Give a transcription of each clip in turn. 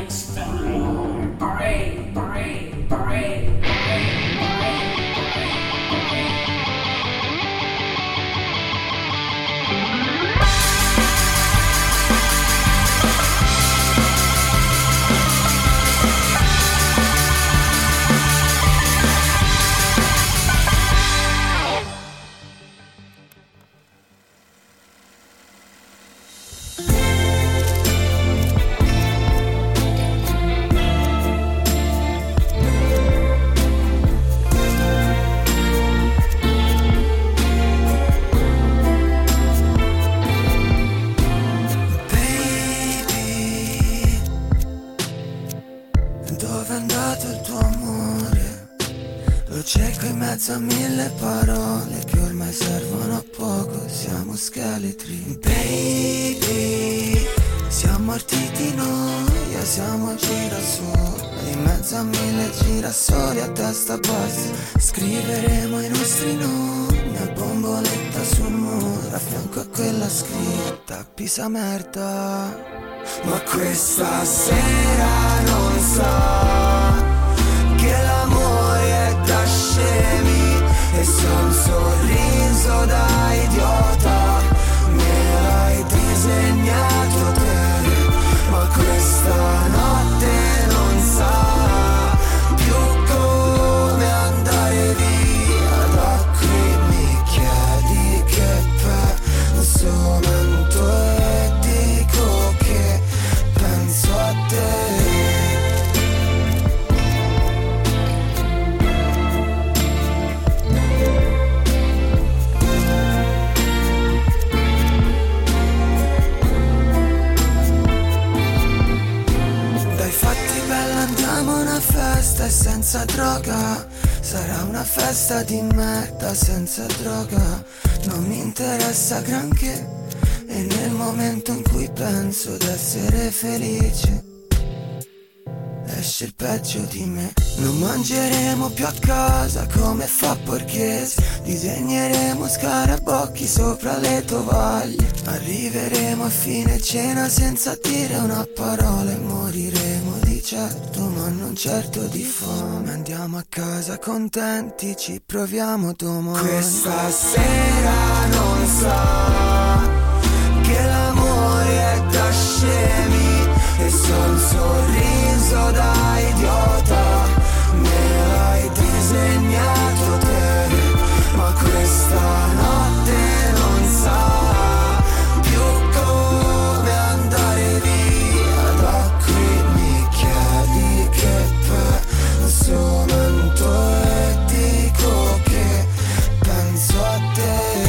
mezzo a mille parole che ormai servono a poco, siamo scheletri. Baby, siamo partiti noi, siamo girasoli, in mezzo a mille girasoli a testa bassa. Scriveremo i nostri nomi a bomboletta sul muro, a fianco a quella scritta Pisa merda. Ma questa sera non so che l'amore è da scemi e se un sorriso da idiota me l'hai disegnato te. Ma questa notte non sa più come andare via da qui. Mi chiedi che penso mento e dico che penso a te. Festa e senza droga, sarà una festa di merda senza droga. Non mi interessa granché, e nel momento in cui penso d'essere felice esce il peggio di me. Non mangeremo più a casa come fa Borghese, disegneremo scarabocchi sopra le tovaglie. Arriveremo a fine cena senza dire una parola e moriremo di certo, ma non certo di fame. Andiamo a casa contenti, ci proviamo domani. Questa sera non so che l'amore è da scemi e se un sorriso da idiota me l'hai disegnato te. Ma questa notte non sa più come andare via da qui. Mi chiedi che penso mento e dico che penso a te.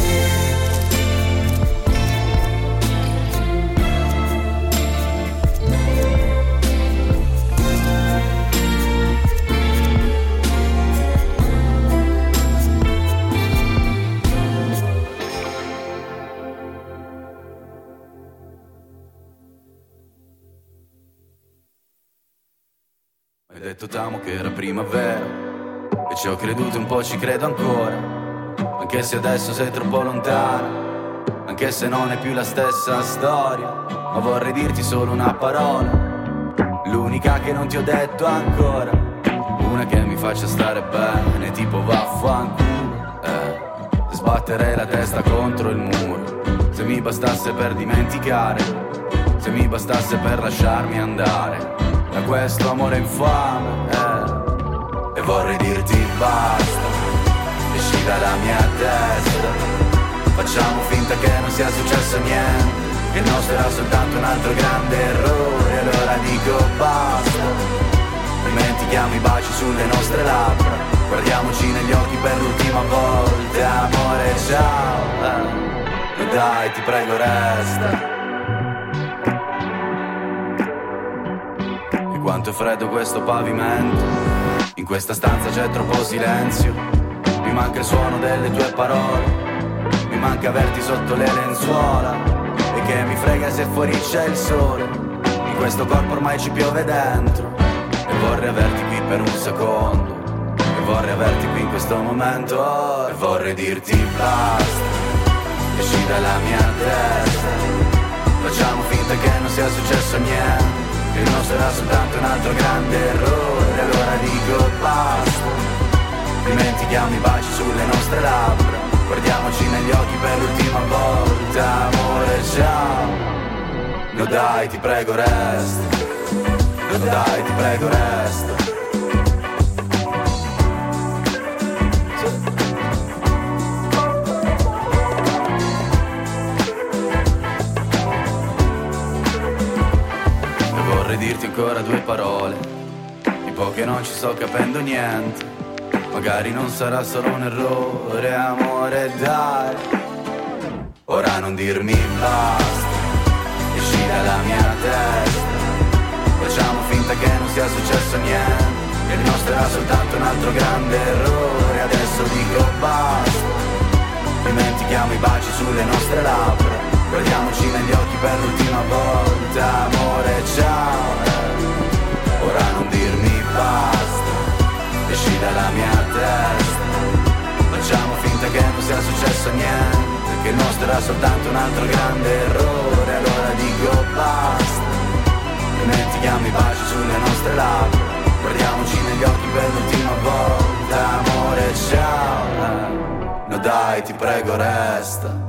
Hai detto t'amo che era primavera e ci ho creduto un po', ci credo ancora. Anche se adesso sei troppo lontana, anche se non è più la stessa storia. Ma vorrei dirti solo una parola, l'unica che non ti ho detto ancora. Una che mi faccia stare bene, tipo vaffanculo. Sbatterei la testa contro il muro, se mi bastasse per dimenticare, se mi bastasse per lasciarmi andare da questo amore infame, E vorrei dirti basta, esci dalla mia testa. Facciamo finta che non sia successo niente, che il nostro era soltanto un altro grande errore. Allora dico basta, dimentichiamo i baci sulle nostre labbra, guardiamoci negli occhi per l'ultima volta. Amore ciao, e dai ti prego resta. Quanto è freddo questo pavimento, in questa stanza c'è troppo silenzio. Mi manca il suono delle tue parole, mi manca averti sotto le lenzuola. E che mi frega se fuori c'è il sole, in questo corpo ormai ci piove dentro. E vorrei averti qui per un secondo, e vorrei averti qui in questo momento. E vorrei dirti basta, esci dalla mia testa. Facciamo finta che non sia successo niente, che il nostro era soltanto un altro grande errore. Allora dico basta, dimentichiamo i baci sulle nostre labbra, guardiamoci negli occhi per l'ultima volta, amore ciao. No dai ti prego resta, no dai ti prego resta. Vorrei dirti ancora due parole, tipo che non ci sto capendo niente, magari non sarà solo un errore, amore dai. Ora non dirmi basta, esci dalla mia testa, facciamo finta che non sia successo niente, che il nostro era soltanto un altro grande errore. Adesso dico basta, dimentichiamo i baci sulle nostre labbra, guardiamoci negli occhi per l'ultima volta, amore ciao. Ora non dirmi basta, esci dalla mia testa, facciamo finta che non sia successo niente, che il nostro era soltanto un altro grande errore. Allora dico basta, dimentichiamo i baci sulle nostre labbra, guardiamoci negli occhi per l'ultima volta, amore ciao. No dai ti prego resta.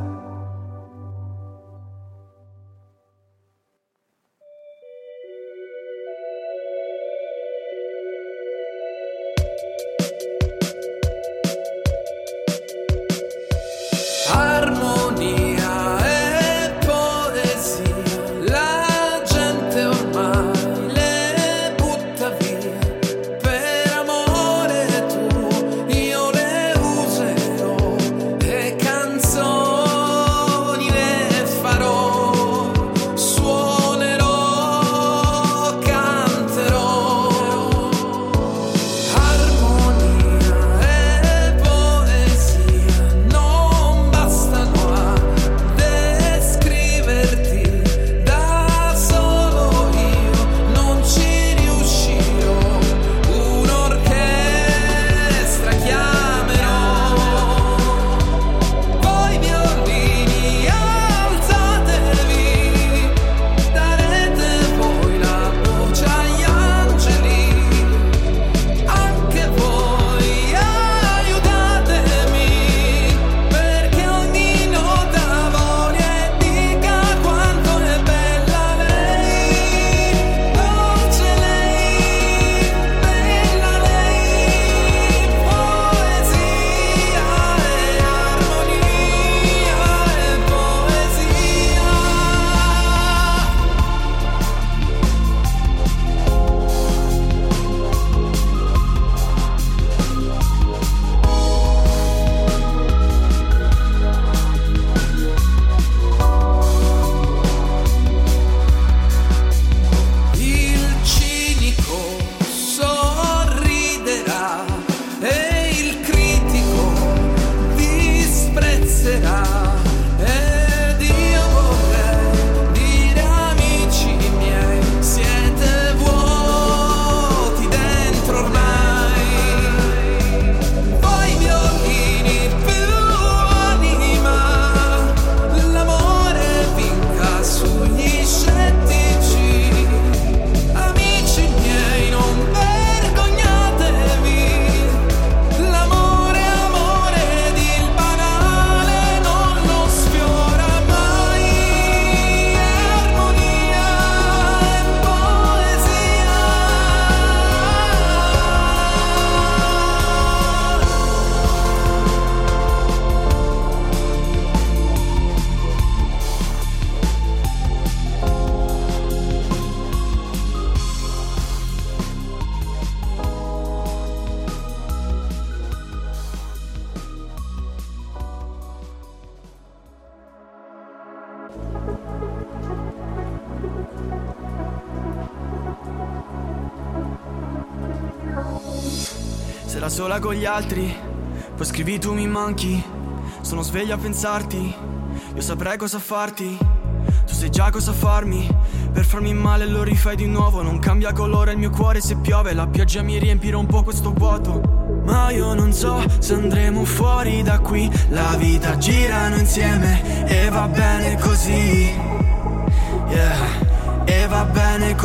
Se da sola con gli altri, poi scrivi tu mi manchi. Sono sveglio a pensarti, io saprei cosa farti. Tu sai già cosa farmi, per farmi male lo rifai di nuovo. Non cambia colore il mio cuore se piove, la pioggia mi riempirà un po' questo vuoto. Ma io non so se andremo fuori da qui, la vita girano insieme e va bene così, yeah, e va bene così.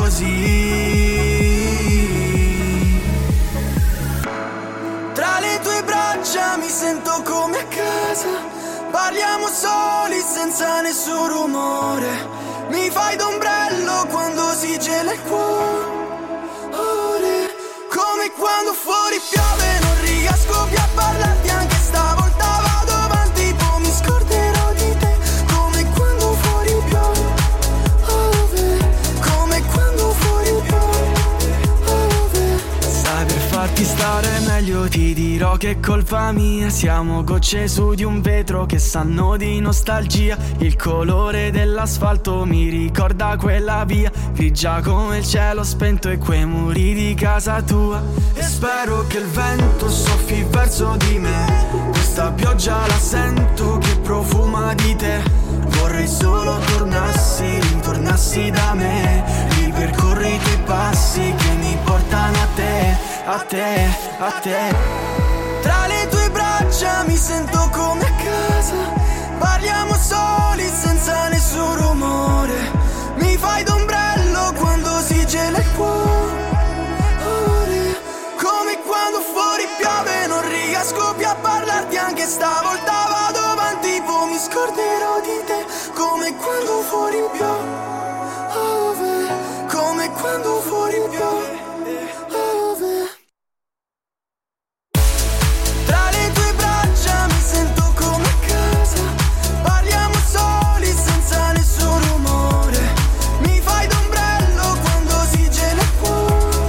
così. Tra le tue braccia mi sento come a casa, parliamo soli senza nessun rumore. Mi fai d'ombrello quando si gela il cuore, come quando fuori piove non riesco più a parlarti, anche stavolta vado avanti, poi mi scorderò di te. Come quando fuori piove, come quando fuori piove. Sai, per farti stare meglio ti dirò che è colpa mia. Siamo gocce su di un vetro che sanno di nostalgia. Il colore dell'asfalto mi ricorda quella via, grigia come il cielo spento e quei muri di casa tua. E spero che il vento soffi verso di me, questa pioggia la sento che profuma di te. Vorrei solo ritornassi da me, ripercorri i tuoi passi che mi portano a te, a te, a te. Tra le tue braccia mi sento come a casa, parliamo soli senza nessun rumore. Mi fai d'ombrello quando si gela il cuore, come quando fuori piove non riesco più a parlarti, anche stavolta vado avanti, poi mi scorderò di te. Come quando fuori piove, come quando fuori piove. Tra le tue braccia mi sento come a casa, parliamo soli senza nessun rumore. Mi fai d'ombrello quando si gela il cuore,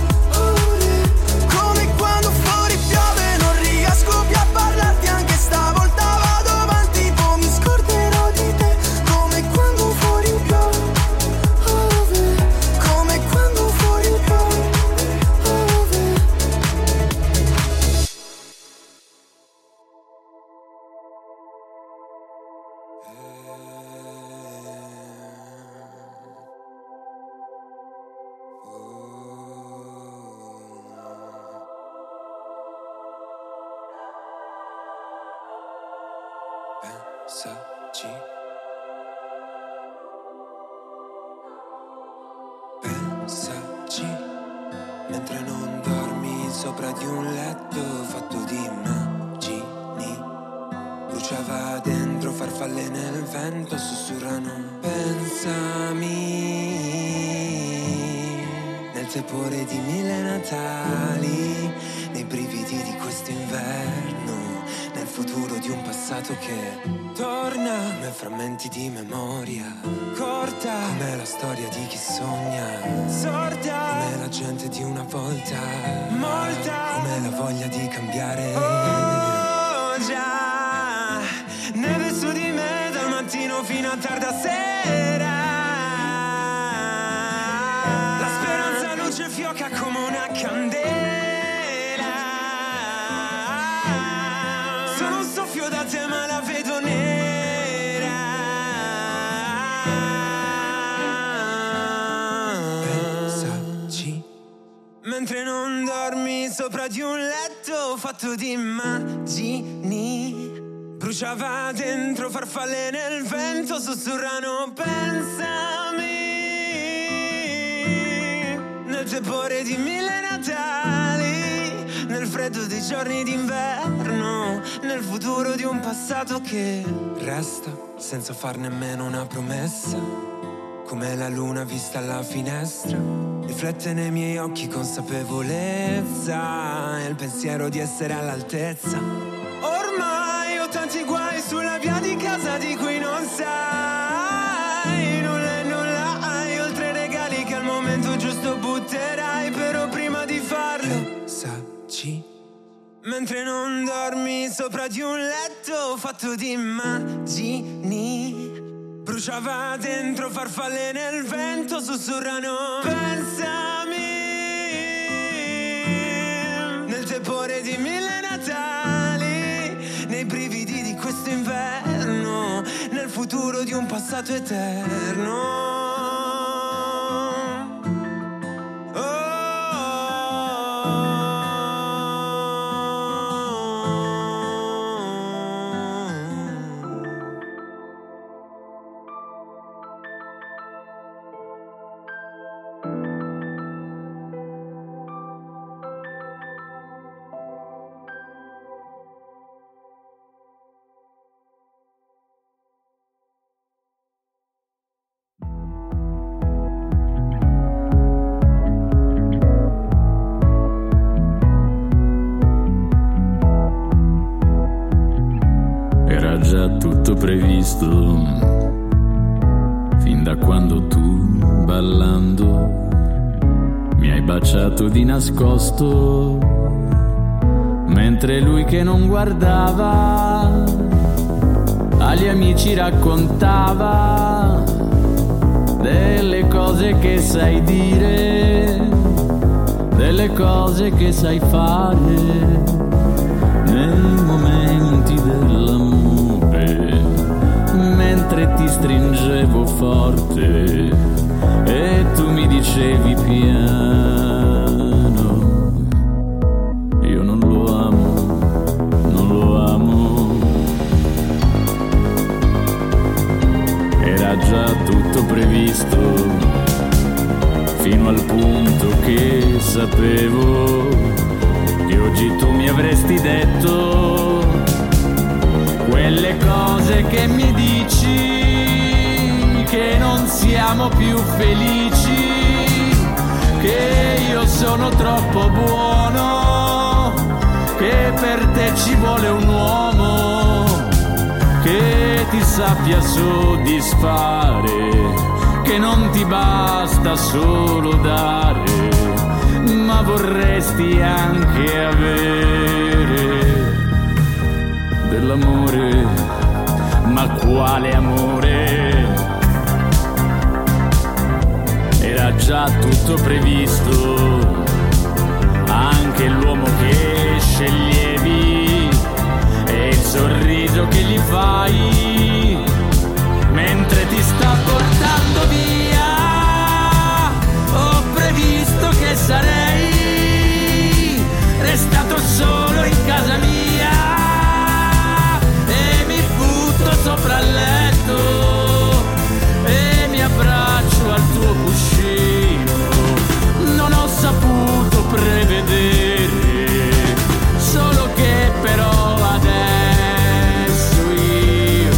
come quando fuori piove non riesco più a parlarti, anche stavolta vado avanti, poi mi scorderò di te. Come quando fuori piove, come quando fuori piove. Pensaci, pensaci, mentre non dormi sopra di un letto fatto di immagini. Bruciava dentro farfalle nel vento, sussurrano pensami, nel tepore di 1000 Natali, nei brividi di quest'inverno, nel futuro di un passato che torna come frammenti di memoria, corta come la storia di chi sogna, sorda come la gente di una volta, molta come la voglia di cambiare. Oh già, neve su di me dal mattino fino a tarda sera, la speranza luce fioca come una candela. Sono un soffio da te ma la vedo nera. Pensaci, mentre non dormi sopra di un letto fatto di immagini. Bruciava dentro farfalle nel vento, sussurrano pensami, nel tepore di 1000 Natali, nel freddo dei giorni d'inverno, nel futuro di un passato che resta senza far nemmeno una promessa, come la luna vista alla finestra, riflette nei miei occhi consapevolezza e il pensiero di essere all'altezza. Ormai ho tanti guai sulla via di casa di cui non sai nulla e nulla hai, oltre regali che al momento giusto butterai, però prima di farlo saci, mentre non dormi sopra di un letto fatto di immagini. Bruciava dentro farfalle nel vento, sussurrano pensami, nel tepore di 1000 Natali, nei brividi di questo inverno, nel futuro di un passato eterno. previsto, fin da quando tu, ballando, mi hai baciato di nascosto, mentre lui che non guardava agli amici raccontava delle cose che sai dire, delle cose che sai fare nei momenti dell'amore, mentre ti stringevo forte e tu mi dicevi piano, io non lo amo, non lo amo. Era già tutto previsto, fino al punto che sapevo che oggi tu mi avresti detto quelle cose che mi dici, che non siamo più felici, che io sono troppo buono, che per te ci vuole un uomo che ti sappia soddisfare, che non ti basta solo dare, ma vorresti anche avere dell'amore. Ma quale amore? Era già tutto previsto, anche l'uomo che sceglievi e il sorriso che gli fai mentre ti sta portando via. Ho previsto che sarei restato solo in casa mia e mi butto sopra il letto e mi abbraccio al tuo cuscino. Non ho saputo prevedere, solo che però adesso io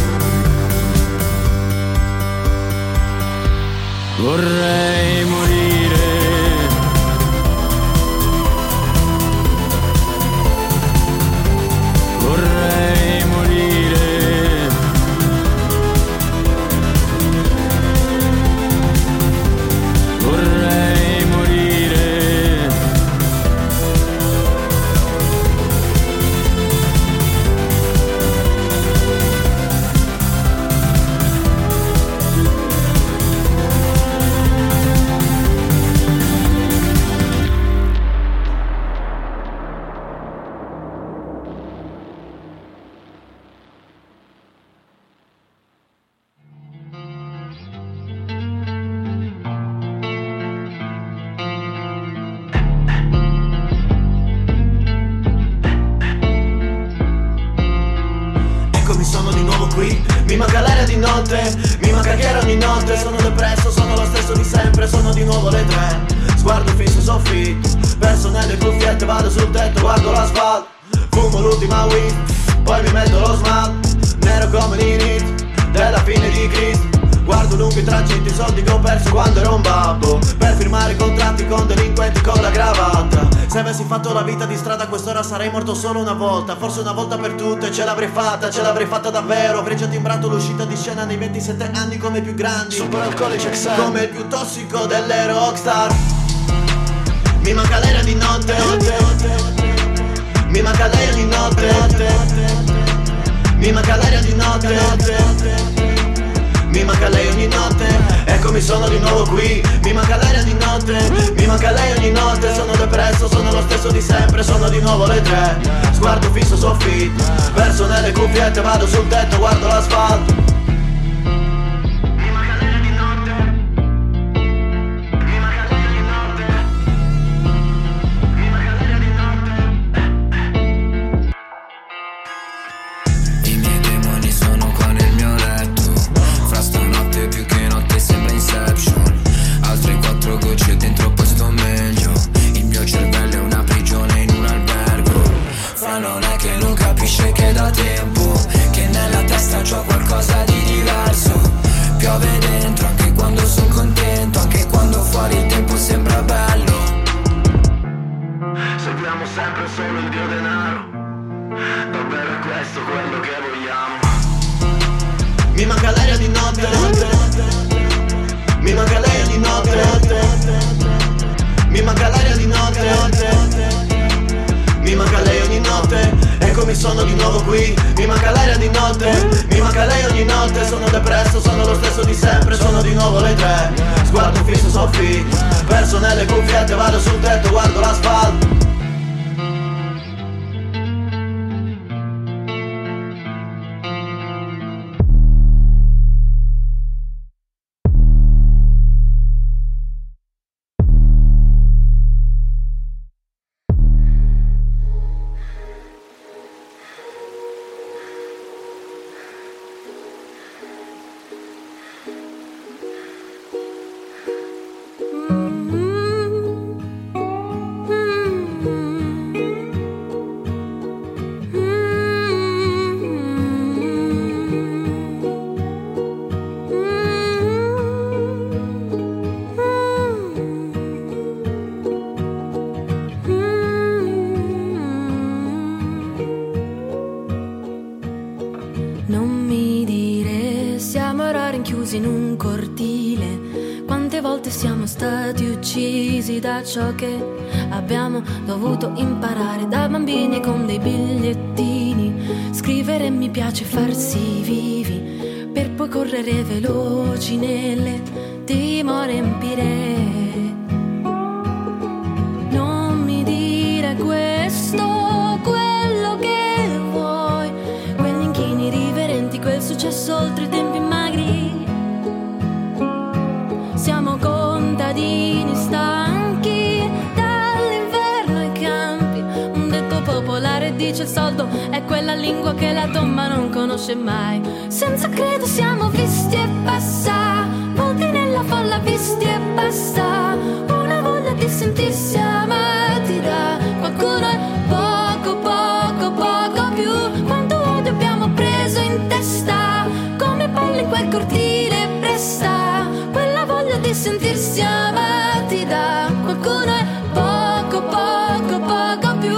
vorrei morire. Vorrei morire. Vorrei morire. Eccomi, sono di nuovo qui. Mi manca l'aria di notte, mi manca che era ogni notte. Sono depresso, sono lo stesso di sempre. Sono di nuovo le 3, sguardo fisso soffitto, perso nelle cuffiette, vado sul tetto, guardo l'asfalto. Fumo l'ultima weed, poi mi metto lo smalt, nero come l'inizio della fine di Cristo. Guardo lunghi tragitti, soldi che ho perso quando ero un babbo, per firmare contratti con delinquenti con la cravatta. Se avessi fatto la vita di strada a quest'ora sarei morto solo una volta, forse una volta per tutte. Ce l'avrei fatta davvero. Avrei già timbrato l'uscita di scena nei 27 anni come i più grandi, super alcolici XL, come il più tossico delle rockstar. Mi manca l'aria di notte, mi manca l'aria di notte, mi manca l'aria di notte, mi manca lei ogni notte. Eccomi, sono di nuovo qui. Mi manca l'aria di notte, mi manca lei ogni notte. Sono depresso, sono lo stesso di sempre. Sono di nuovo le 3, sguardo fisso soffitto, verso nelle cuffiette, vado sul tetto, guardo l'asfalto. Mi manca l'aria di notte, mi manca l'aria di notte, mi manca l'aria di notte. I miei demoni sono qua nel mio letto, fra stanotte più che notte sembra Inception. Altre 4 gocce dentro poi sto meglio. Il mio cervello è una prigione in un albergo. Fra non è che non capisce che da tempo che nella testa c'ho qualcosa di soffitti. Perso nelle cuffiette, vado sul tetto, guardo l'asfalto. In un cortile, quante volte siamo stati uccisi da ciò che abbiamo dovuto imparare da bambini con dei bigliettini, scrivere mi piace, farsi vivi per poi correre veloci nelle dimore empire. Non mi dire questo, quello che vuoi, quegli inchini riverenti, quel successo oltre i tempi magri. Siamo contadini stanchi dall'inverno ai campi. Un detto popolare dice il soldo è quella lingua che la tomba non conosce mai. Senza credo siamo visti e basta, volti nella folla visti e basta. Una voglia di sentirsi amati da qualcuno e poco, poco, poco più. Quanto odio abbiamo preso in testa, come palle in quel cortile presta. Di sentirsi amati da qualcuno e poco, poco, poco più.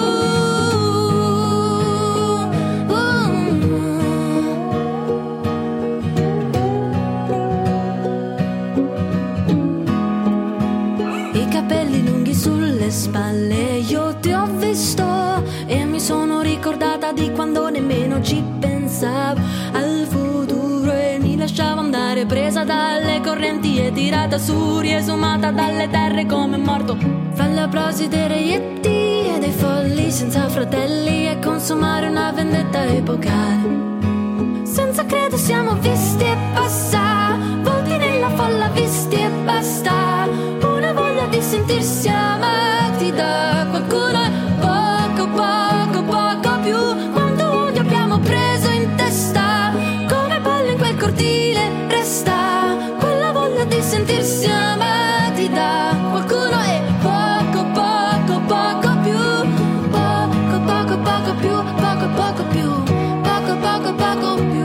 I capelli lunghi sulle spalle, io ti ho visto e mi sono ricordata di quando nemmeno ci pensavo al futuro e mi lasciavo andare presa dalle correnti e tirata su, riesumata dalle terre come morto fra gli applausi dei reietti e dei folli senza fratelli e consumare una vendetta epocale. Senza credo siamo visti e basta, volti nella folla visti e basta. Una voglia di sentirsi amati da qualcuno e poco, poco, poco più. Quanto odio abbiamo preso in testa, come palle in quel cortile resta. Quella voglia di sentirsi amati da qualcuno e poco, poco, poco più. Poco, poco, poco più, poco, poco più, poco, poco, poco più.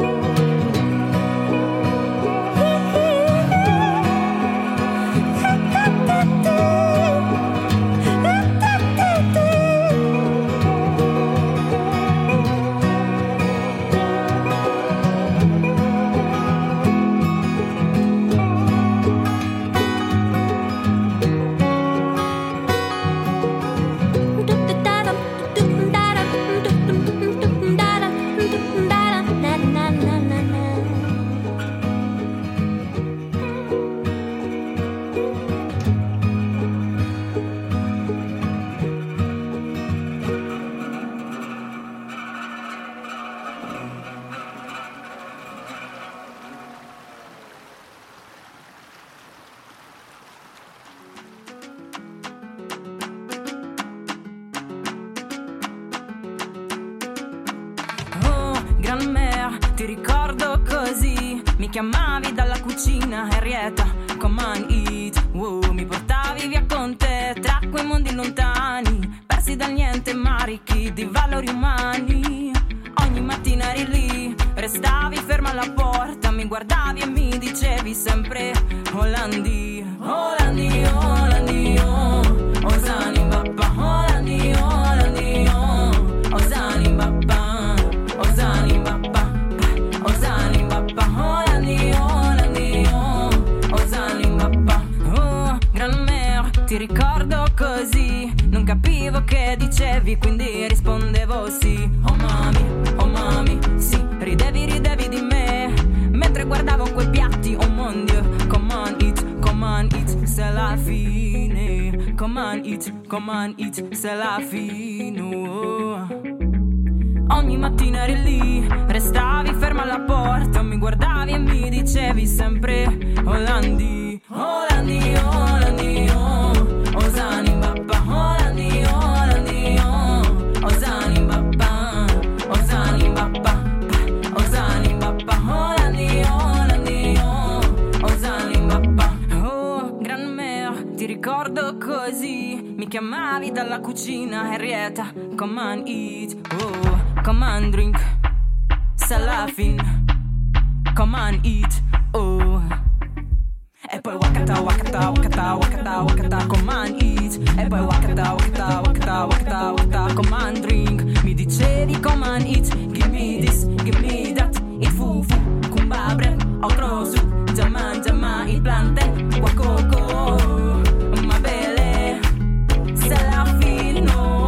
Ti ricordo così, mi chiamavi dalla cucina, Henrietta, come on eat. Mi portavi via con te tra quei mondi lontani, persi dal niente ma ricchi di valori umani. Ogni mattina eri lì, restavi ferma alla porta, mi guardavi e mi dicevi sempre Olandi, Olandi, Olandi, oh, Osani Bappa, Olandi, Olandi, oh, Osani Bappa, Osani Bappa. Ti ricordo così, non capivo che dicevi, quindi rispondevo sì. Oh mami, sì. Ridevi di me, mentre guardavo quei piatti, oh mon Dieu. Come on eat, c'est la fine. Come on eat, c'est la fine. Oh. Ogni mattina eri lì, restavi ferma alla porta, mi guardavi e mi dicevi sempre Olandi, Olandi, Olandi, oh, Osani Bappa, Olandi, Olandi, oh, Osani Bappa, Osani Bappa, Osani Bappa, Olandi, Olandi, oh, Osani Bappa. Oh, gran-mère, ti ricordo così, mi chiamavi dalla cucina, Henrietta, come on eat, oh. Come on drink, c'est la fin. Come on eat, oh. E poi wakata, wakata, wakata, wakata, wakata. Come on eat. E poi wakata, wakata, wakata, wakata, wakata. Come on drink. Mi dicevi come on eat. Give me this, give me that. Il fufu, kumba bread, outro soup. Jama, jama, il plantain, wakoko. Ma belle, c'est la fin, no.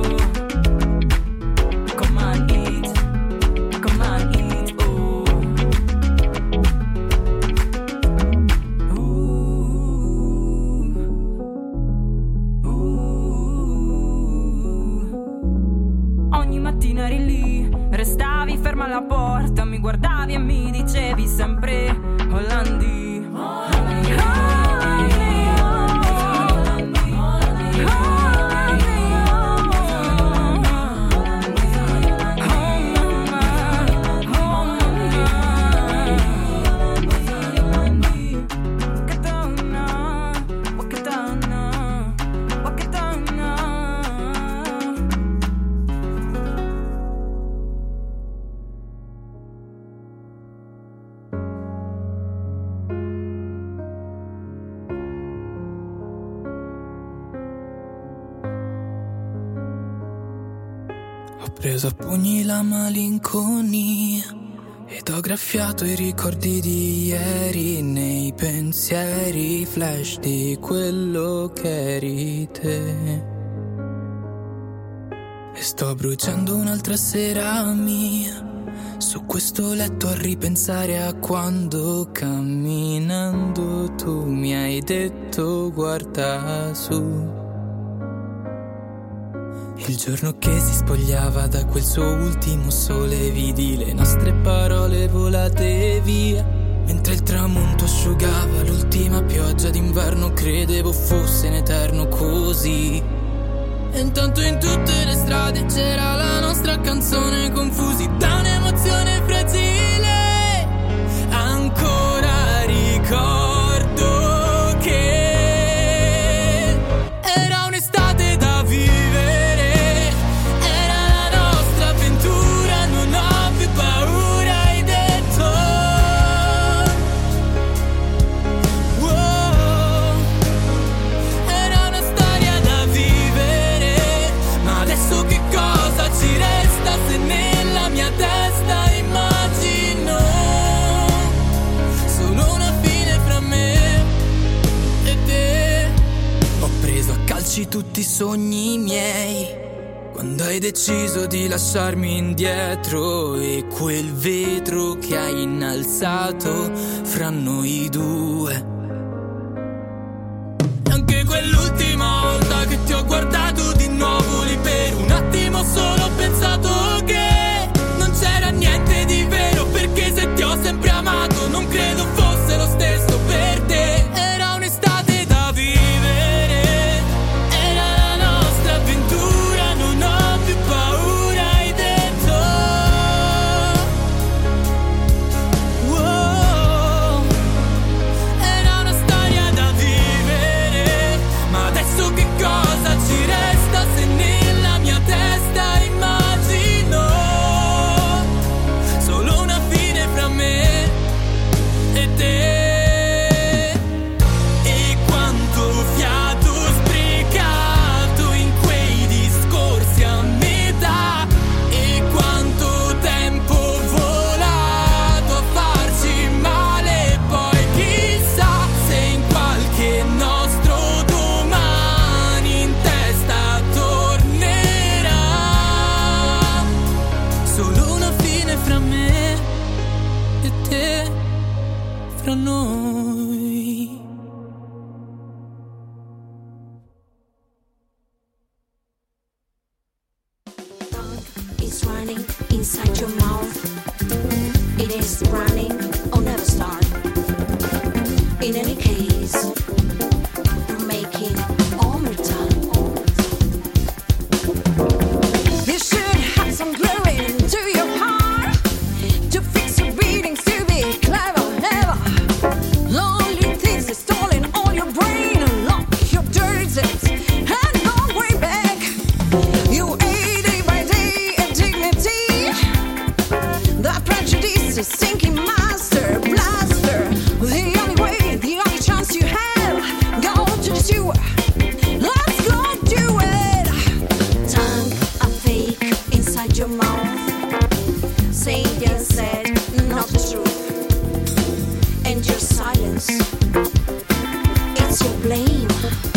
Eri lì, restavi ferma alla porta, mi guardavi e mi dicevi sempre Olandi, Olandi, Olandi, Olandi, Ho preso a pugni la malinconia ed ho graffiato i ricordi di ieri nei pensieri flash di quello che eri te. E sto bruciando un'altra sera mia su questo letto a ripensare a quando camminando tu mi hai detto guarda su. Il giorno che si spogliava da quel suo ultimo sole, vidi le nostre parole volate via, mentre il tramonto asciugava l'ultima pioggia d'inverno, credevo fosse in eterno così. E intanto in tutte le strade c'era la nostra canzone, confusi da un'emozione fragile. Ancora ricordo che era un'estate da vivere. Tutti i sogni miei quando hai deciso di lasciarmi indietro, e quel vetro che hai innalzato fra noi due. Anche quell'ultima volta che ti ho guardato di nuovo lì, per un attimo solo ho pensato che non c'era niente di vero, perché se ti ho sempre amato non credo fosse lo stesso per te. Era un'estate da vivere, non ho più paura, hai detto. Wow. Era una storia da vivere, ma adesso is running inside your mouth. It is running or never start. In any case, making all your time. You should have some glory into your heart to fix your beatings, to be clever, never. Lonely things are stolen all your brain. Lock your dirty sets and don't way back. You ate day by day a dignity. The prejudice is sinking master blaster. The only way, the only chance you have, go to the sewer. Let's go do it. Tongue a fake inside your mouth, saying yes said, not the truth. And your silence, it's your blame.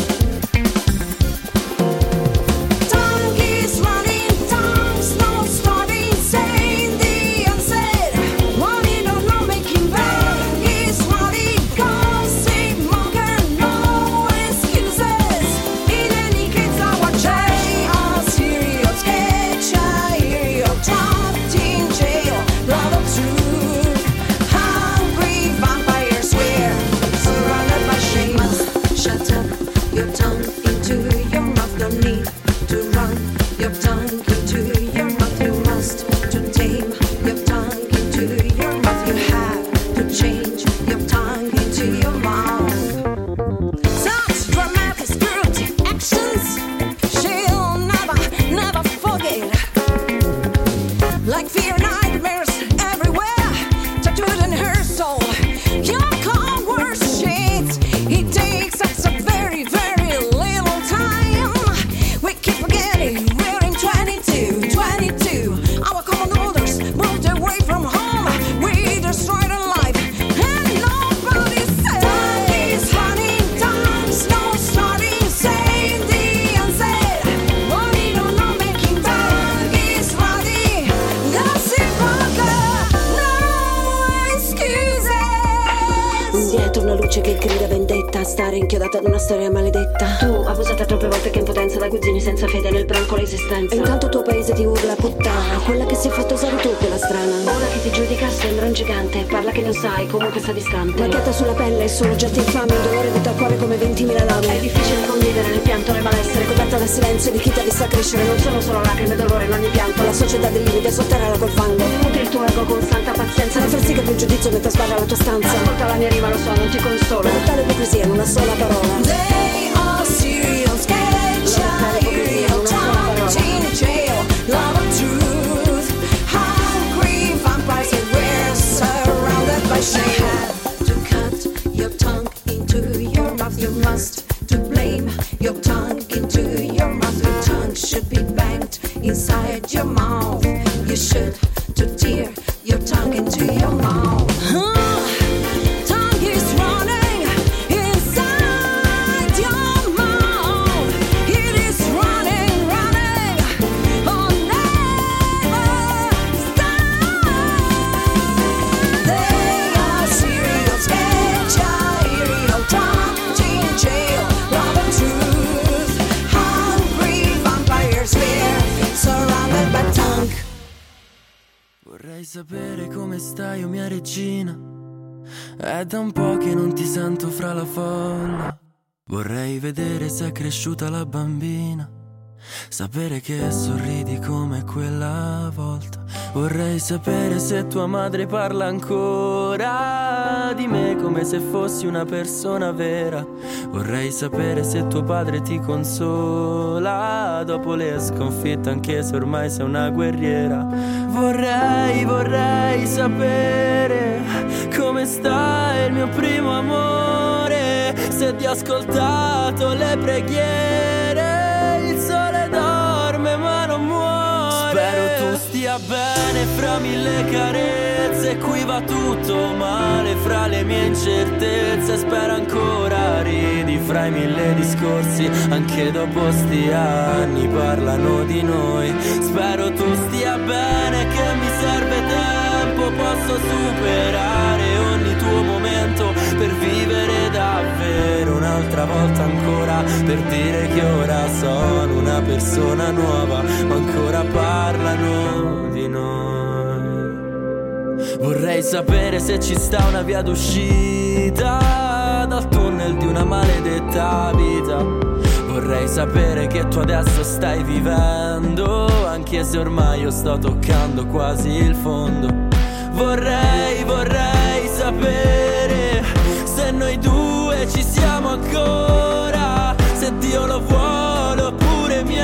Tongue is running, tongue's no starting, saying the unsaid. Wanting or not making bad is running, gossip monger, no excuses. In any case, I watch a serial sketch. I hear you're trapped in jail. Love of truth, hungry vampires swear, surrounded by shame. Shut up your tongue into your mouth. No need to run your tongue into your mouth. You must to tame your tongue into your mouth. You have to change your tongue into your mouth. Such dramatic cruelty actions she'll never forget. Like fear nightmares everywhere, tattooed in her soul. Your coward shit. It takes us a very, very little time. We keep forgetting we're in 22. Our common orders moved away from home. We destroyed our life and nobody said. Time is running, time's no starting, saying the unsaid. Wanting or not making time is running. Gossip monger, no excuses. Dietro una luce che grida vendetta, stare inchiodata ad una storia maledetta. Tu, abusata troppe volte che impotenza da guzzini senza fede nel branco l'esistenza. E intanto tuo paese ti urla puttana, quella che si è fatto usare tu, quella strana. Ora che ti giudica sembra un gigante, parla che non sai, comunque sta distante. Macchiata sulla pelle, solo oggetti infami, un dolore dentro al cuore come 20.000 lame. È difficile convivere nel pianto, nel malessere, coperta dal silenzio di chi ti ha vista crescere. Non sono solo lacrime, dolore in ogni pianto, la società del limite, sotterrala col fango. Nutri il tuo ego con santa pazienza, non farsi che più giudizio mentre sbarra la tua stanza. Ascolta la mia rima, lo so, non ti consola. Tale ipocrisia in una sola parola. They are serial sketch. I hear you're trapped in jail. Love of truth, hungry vampires everywhere, surrounded by shame. Have to cut your tongue into your mouth. You must to blame your tongue into your mouth. Your tongue should be banged inside your mouth. You should to tear your tongue into your mouth. Tongue is running inside your mouth. It is running, oh never stop. They are serial sketch. I hear you're trapped in jail. Love and truth, hungry vampires fear, surrounded by tongue. Vorrei sapere come stai, o mia regina. È da un po' che non ti sento fra la folla. Vorrei vedere se è cresciuta la bambina, sapere che sorridi come quella volta. Vorrei sapere se tua madre parla ancora di me come se fossi una persona vera. Vorrei sapere se tuo padre ti consola dopo le sconfitte, anche se ormai sei una guerriera. Vorrei sapere come sta il mio primo amore, se ti ho ascoltato le preghiere. Il sole dorme ma non muore. Spero tu stia bene fra mille carezze. Qui va tutto male fra le mie incertezze. Spero ancora ridi fra i mille discorsi, anche dopo sti anni parlano di noi. Spero tu stia bene, che mi serve tempo posso superare ogni tuo momento per vivere davvero un'altra volta ancora, per dire che ora sono una persona nuova, ma ancora parlano di noi. Vorrei sapere se ci sta una via d'uscita dal tunnel di una maledetta vita. Vorrei sapere che tu adesso stai vivendo, anche se ormai io sto toccando quasi il fondo. Vorrei sapere se noi due ci siamo ancora, se Dio lo vuole oppure mi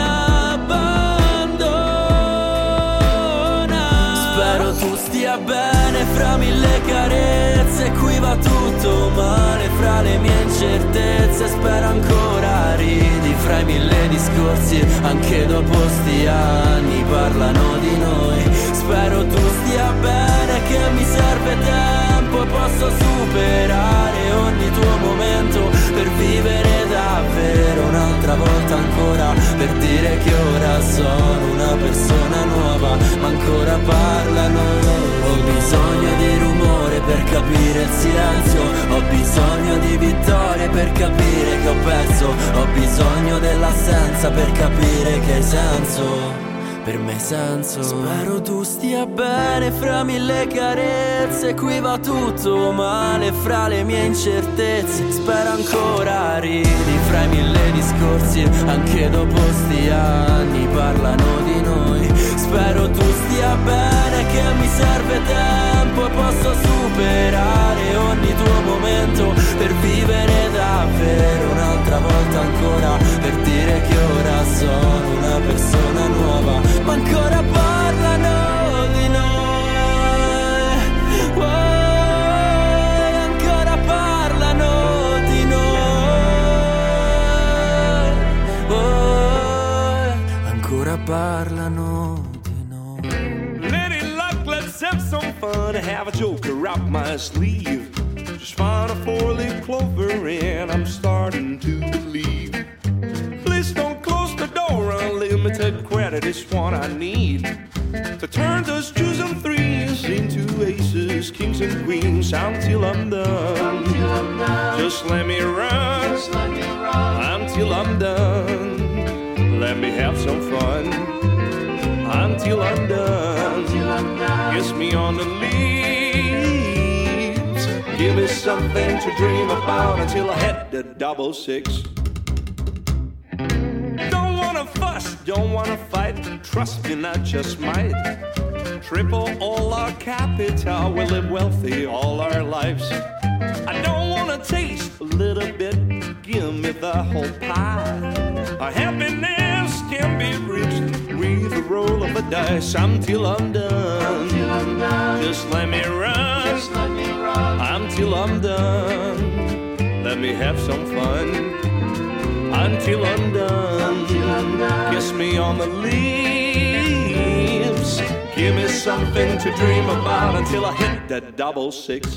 abbandona. Spero tu stia bene fra mille carezze, qui va tutto male fra le mie incertezze. Spero ancora ridi fra i mille discorsi, anche dopo sti anni parlano di noi. Spero tu stia bene, che mi serve tempo e posso superare ogni tuo momento per vivere davvero un'altra volta ancora, per dire che ora sono una persona nuova, ma ancora parlano. Ho bisogno di rumore per capire il silenzio, ho bisogno di vittorie per capire che ho perso, ho bisogno dell'assenza per capire che hai senso. Per me senso. Spero tu stia bene fra mille carezze, qui va tutto male fra le mie incertezze. Spero ancora ridi fra i mille discorsi, anche dopo sti anni parlano di noi. Spero tu stia bene, che mi serve tempo e posso superare ogni tuo momento per vivere davvero un'altra volta ancora, per dire che ora sono una persona nuova, ma ancora parlano di noi. Ancora parlano di noi. Ancora parlano di noi. Lady luck, let's have some fun. Have a joker up my sleeve. Just found a 4-leaf clover and I'm starting to believe. Please don't close the door, unlimited credit is what I need to turn those 2s and 3s into aces, kings and queens until I'm done. Just let me run until I'm done. Let me have some fun until I'm done. Kiss me on the leaves, give me something to dream about until I hit the 666. Fuss, don't wanna fight, trust me, not just might. Triple all our capital, we live wealthy all our lives. I don't wanna taste a little bit, give me the whole pie. Our happiness can be reached with a roll of a dice until I'm done. Just let me run until I'm done. Let me have some fun until I'm done. Kiss me on the leaves, give me something to dream about until I hit that 666.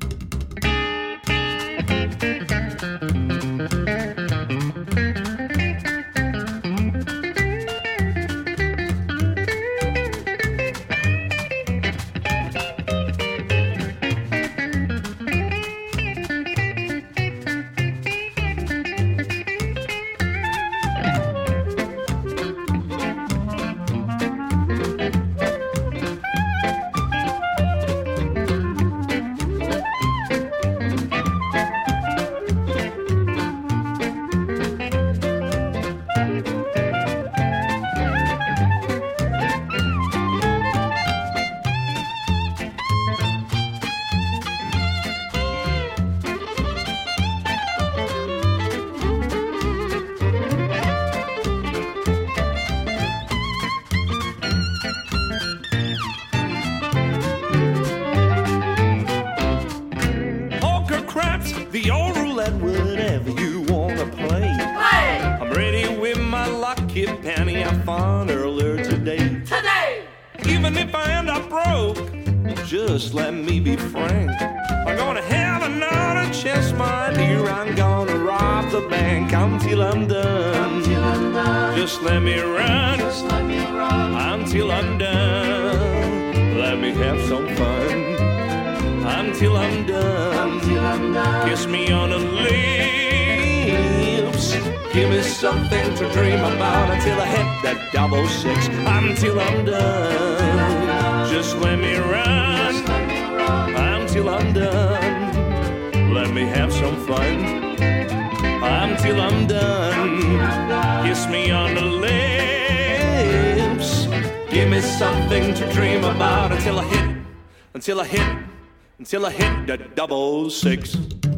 The old roulette, whatever you wanna play. I'm ready with my lucky penny I found earlier today. Even if I end up broke, just let me be frank. I'm gonna have another chance, my dear. I'm gonna rob the bank until I'm done. Just let me run until I'm done. Let me me have some fun. Until I'm done, kiss me on the lips. Give me something to dream about until I hit that 666. Until I'm done, just let me run. Until I'm done, let me have some fun. Until I'm done, kiss me on the lips. Give me something to dream about until I hit that 666.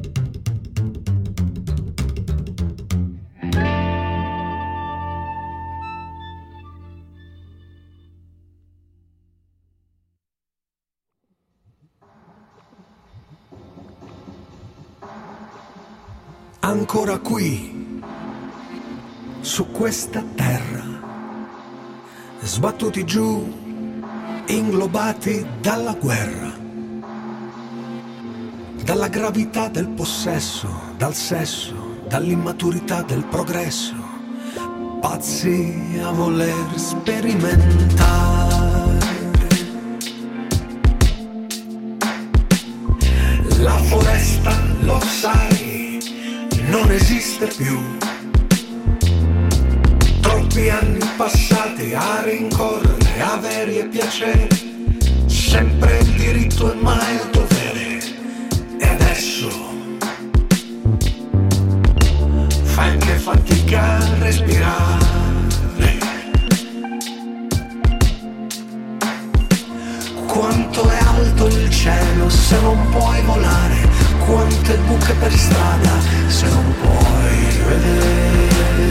Ancora qui, su questa terra, sbattuti giù, inglobati dalla guerra, dalla gravità del possesso, dal sesso, dall'immaturità del progresso, pazzi a voler sperimentare. La foresta, lo sai, non esiste più. Troppi anni passati a rincorrere averi e piaceri, sempre il diritto e mai il dovere. E adesso fai anche fatica a respirare. Quanto è alto il cielo se non puoi volare, quante buche per strada se non puoi vedere.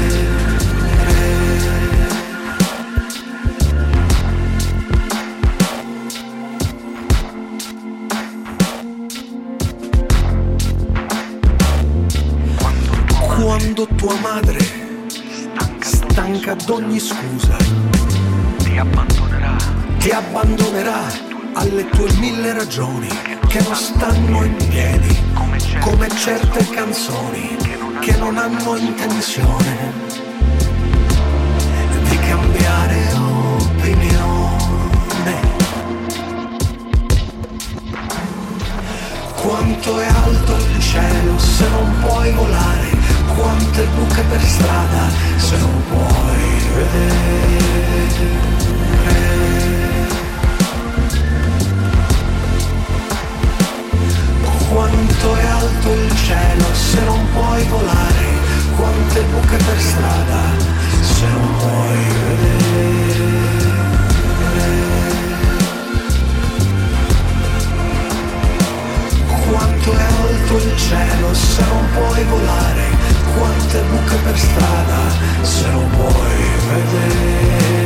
Quando tua madre, stanca d'ogni scusa, ti abbandonerà alle tue 1000 ragioni che non stanno in piedi, come certe canzoni che non hanno intenzione di cambiare opinione. Quanto è alto il cielo se non puoi volare, quante buche per strada se non puoi vedere. Quanto è alto il cielo se non puoi volare, quante buche per strada se non puoi vedere. Quanto è alto il cielo se non puoi volare, quante buche per strada se non puoi vedere.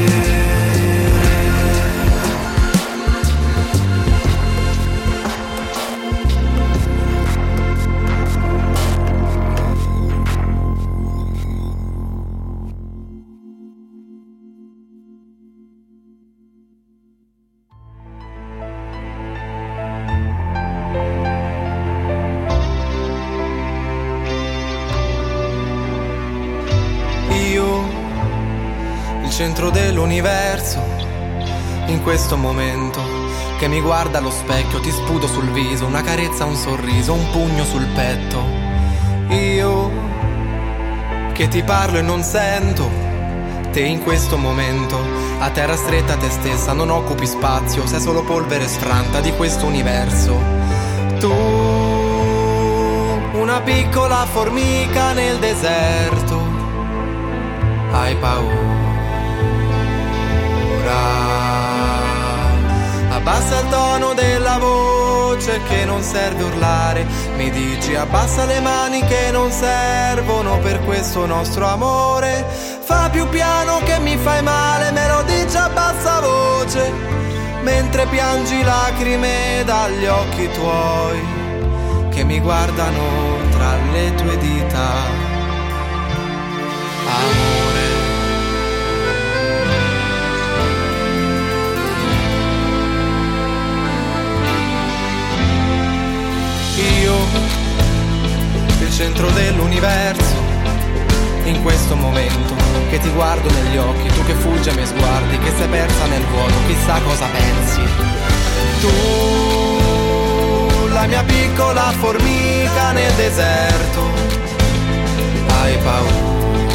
Centro dell'universo, in questo momento che mi guarda allo specchio, ti sputo sul viso, una carezza, un sorriso, un pugno sul petto. Io che ti parlo e non sento te in questo momento, a terra stretta a te stessa, non occupi spazio, sei solo polvere sfranta di questo universo. Tu, una piccola formica nel deserto, hai paura. Abbassa il tono della voce che non serve urlare, mi dici abbassa le mani che non servono per questo nostro amore. Fa più piano che mi fai male, me lo dici a bassa voce, mentre piangi lacrime dagli occhi tuoi che mi guardano tra le tue dita. Amore, il centro dell'universo, in questo momento che ti guardo negli occhi, tu che fuggi ai miei sguardi, che sei persa nel vuoto, chissà cosa pensi. Tu, la mia piccola formica nel deserto, hai paura.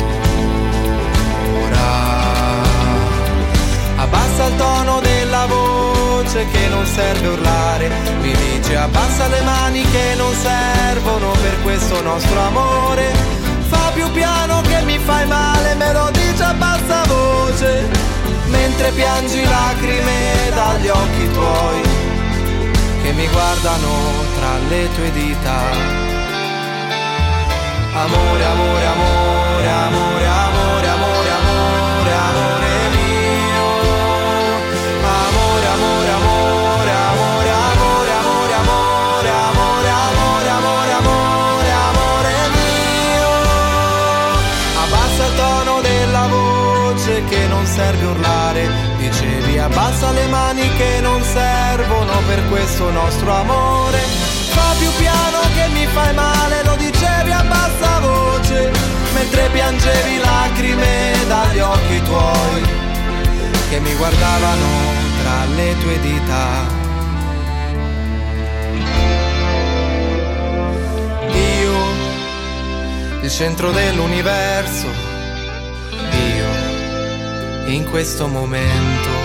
Abbassa il tono della voce che non serve urlare, mi dice abbassa le mani che non servono per questo nostro amore. Fa più piano che mi fai male, me lo dice a bassa voce, mentre piangi lacrime dagli occhi tuoi che mi guardano tra le tue dita. Amore, amore, amore, amore, amore, amore, amore, amore mio. Amore, amore, amore, amore, amore, amore, amore, amore, amore, amore, amore, amore mio. Abbassa il tono della voce che non serve urlare, dicevi abbassa le mani che non servono per questo nostro amore. Fa più piano che mi fai male, lo dicevi a bassa voce, mentre piangevi lacrime dagli occhi tuoi che mi guardavano tra le tue dita. Io, il centro dell'universo, io, in questo momento.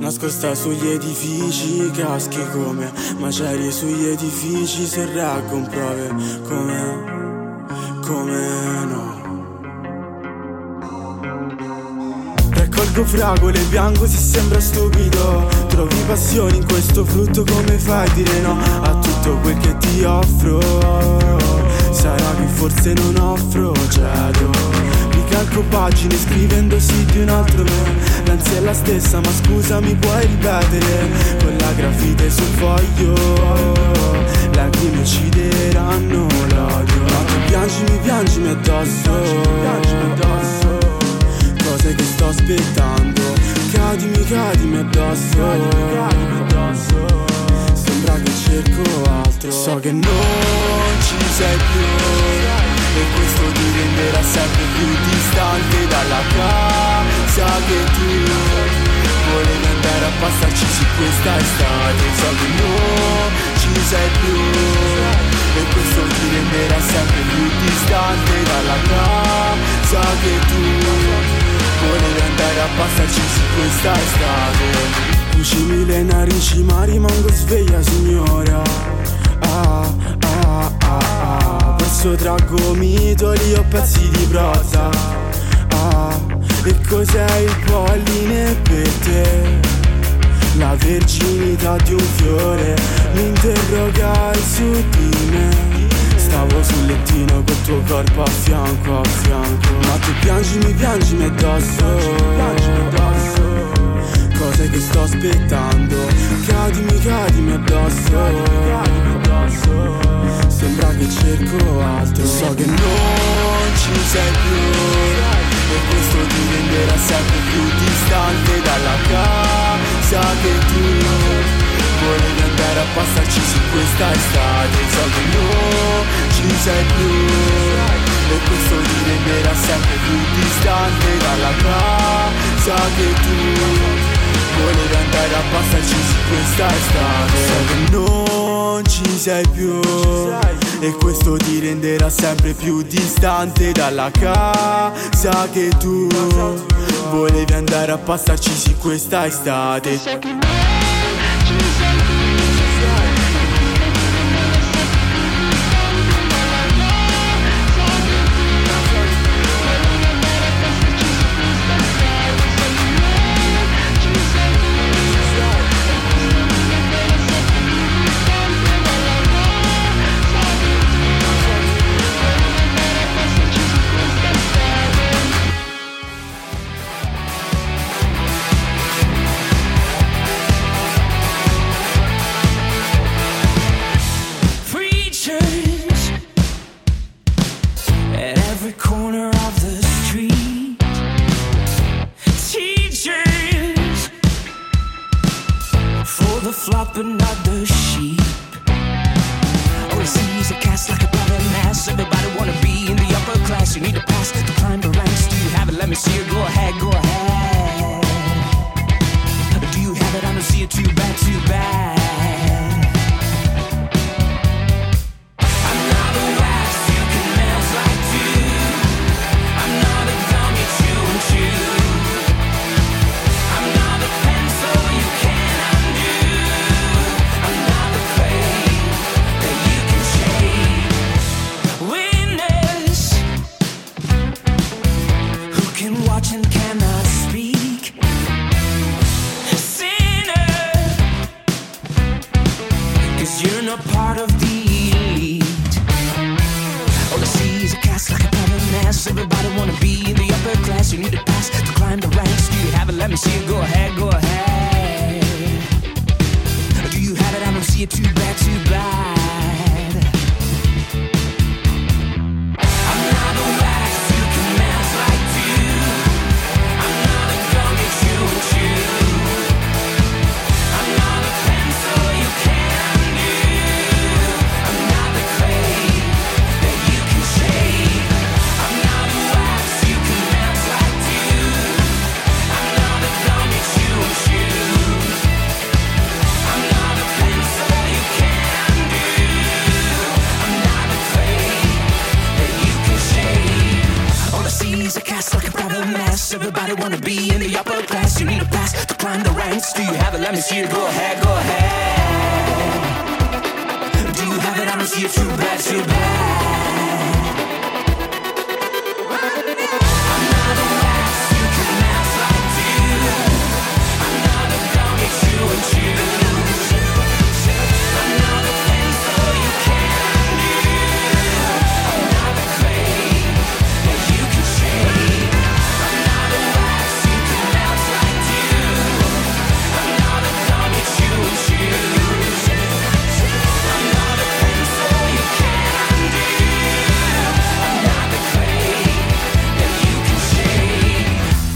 nascosta sugli edifici, caschi come macerie sugli edifici, sorreggono prove come no. Raccolgo fragole, piango se sembra stupido. Trovi passione in questo frutto, come fai a dire no a tutto quel che ti offro? Sarà che forse non offro, cedo. Ricalco pagine scrivendo sì di un altro me. L'ansia è la stessa ma scusa mi puoi ripetere? Con la grafite sul foglio, lacrime uccideranno l'odio. Ma tu piangimi addosso, cose che sto aspettando. Cadimi addosso, sembra che cerco altro. So che non ci sei più e questo ti renderà sempre più distante dalla casa che tu volevi andare a passarci su questa estate. So che non ci sei più e questo ti renderà sempre più distante dalla casa che tu volevi andare a passarci su questa estate. Cucimi le narici ma rimango sveglia signora. Verso tra gomitoli o pezzi di prosa. E cos'è il polline per te? La verginità di un fiore. Mi interrogai su di me. Stavo sul lettino col tuo corpo a fianco. Ma tu piangimi addosso, cose che sto aspettando. Cadimi addosso, sembra che cerco altro. So che non ci sei più e questo ti renderà sempre più distante dalla casa che tu volevi andare a passarci su questa estate. So che non ci sei più e questo ti renderà sempre più distante dalla casa che tu volevi andare a passarci su questa estate. So che non ci sei più e questo ti renderà sempre più distante dalla casa che tu volevi andare a passarci su questa estate. Flopping out the sheep. All I see is a cast like a brother mass. Everybody wanna be in the upper class. You need a pass to climb the ranks. Do you have it? Let me see it. Go ahead. Do you have it? I don't see it. Too bad. I'm not a wax you can melt like dew. I'm not a gum you chew and chew. I'm not a pencil you can undo. I'm not a fate that you can shade. Witness who can watch and cannot speak. Sinner, 'cause you're not part of the elite. All I see is a cast like a puppet mass. Everybody wanna be in the upper class. You need a pass to climb the ranks. Do you have it? Let me see it. Go ahead. Do you have it? I don't see it. Too bad. I'm not a wax you can melt like dew. I'm not a gum you chew and chew. I'm not a pencil you can undo. I'm not the clay that you can shade. I'm not a wax you can melt like dew. I'm not a gum you chew and chew. I'm not a pencil you can undo. I'm not the clay that you can shade. All I see is a cast like a private mass. Everybody wanna be in the upper class. You need a pass to climb find the rents? Do you have it? Let me see it. Go ahead, go ahead. Do you have it? I don't see it. Too bad, too bad. I'm not a wax, you can act like you. I'm not a gum, it's you and choose. I'm not a pencil you can't use. I'm not a clay that you can shake. I'm not a wax, you can melt like you. I'm not a gum, it's you and choose. I'm not a pencil you can't use. I'm not a clay that you can shake.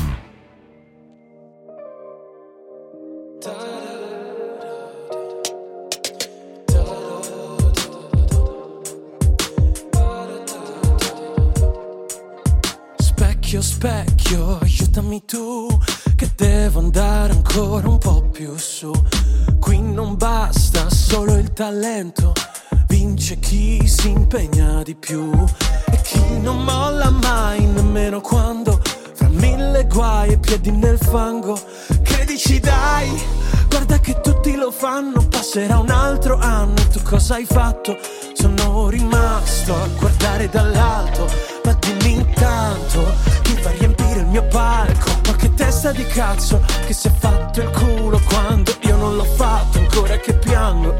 Specchio, specchio, aiutami tu, che devo andare ancora un po' più su. Qui non basta solo il talento, vince chi si impegna di più. E chi non molla mai, nemmeno quando fra mille guai e piedi nel fango. Credici dai, guarda che tutti lo fanno, passerà un altro anno e tu cosa hai fatto? Sono rimasto a guardare dall'alto, ma dimmi intanto chi va a riempire il mio palco? Ma che testa di cazzo che si è fatto il culo quando io non l'ho fatto, ancora che piango.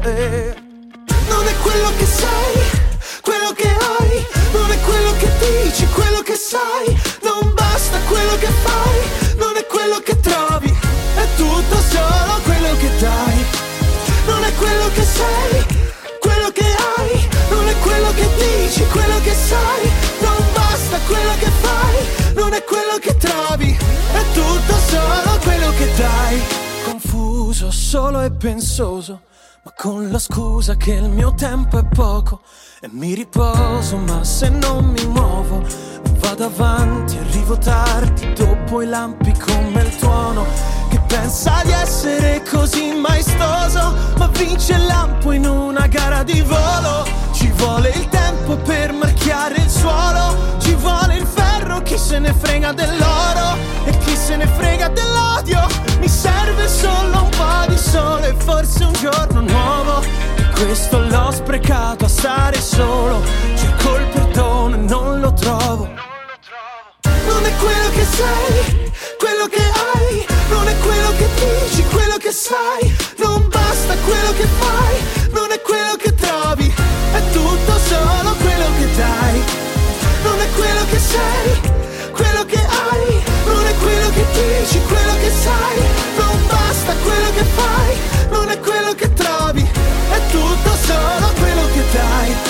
Non è quello che sei, quello che hai, non è quello che dici, quello che sai, non basta quello che fai, non è quello che trovi, è tutto solo quello che dai. Non è quello che sei, quello che hai, non è quello che dici, quello che sai, non basta quello che fai, non è quello che trovi, è tutto solo quello che dai. Confuso, solo e pensoso, ma con la scusa che il mio tempo è poco e mi riposo, ma se non mi muovo vado avanti, arrivo tardi dopo i lampi come il tuono che pensa di essere così maestoso, ma vince il lampo in una gara di volo. Ci vuole il tempo per marchiare il suolo, ci vuole il ferro, chi se ne frega dell'oro e chi se ne frega dell'odio. Mi serve solo un po' di sole e forse un giorno nuovo, e questo l'ho sprecato a stare solo. Cerco il perdono e non lo trovo. Non è quello che sei, quello che hai, non è quello che dici, quello che sai, non basta quello che fai, non è quello che trovi, è tutto solo quello che dai. Non è quello che sei, quello che hai, non è quello che dici, quello che sai, non basta quello che fai, non è quello che trovi, è tutto solo quello che dai.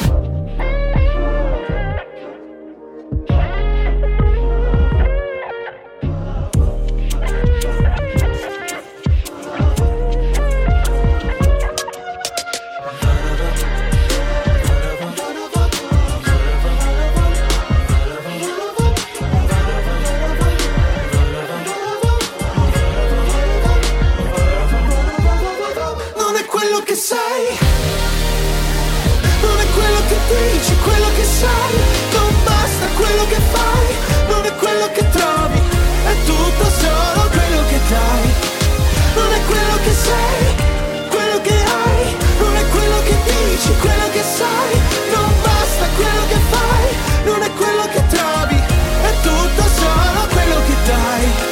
Che sei, non è quello che dici, quello che sai, non basta quello che fai, non è quello che trovi, è tutto solo quello che dai. Non è quello che sei, quello che hai, non è quello che dici, quello che sai, non basta quello che fai, non è quello che trovi, è tutto solo quello che dai.